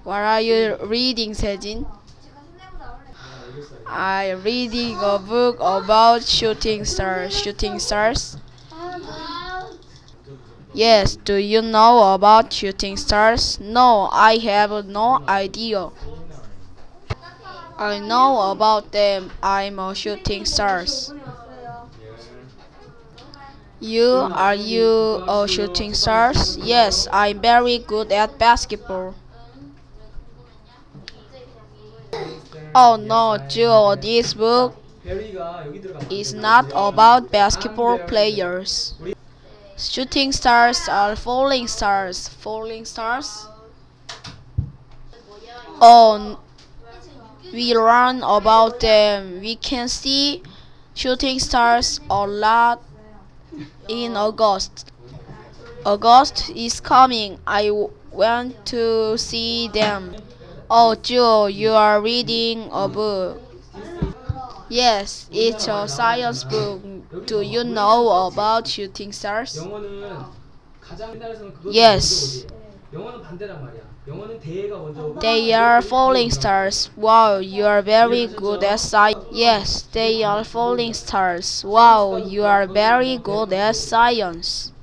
What are you reading, Sejin? I'm reading a book about shooting stars. Shooting stars? Yes, do you know about shooting stars? No, I have no idea. I know about them. I'm a shooting stars. Are you a shooting stars? Yes, I'm very good at basketball. Oh no, Joe, this book is not about basketball players. Shooting stars are falling stars. Falling stars? Oh, we learn about them. We can see shooting stars a lot in August. August is coming. I want to see them. Oh, Joe, you are reading a book. Yes, it's a science book. Do you know about shooting stars? Yes, they are falling stars. Wow, you are very good at science. Yes, they are falling stars. Wow, you are very good at science.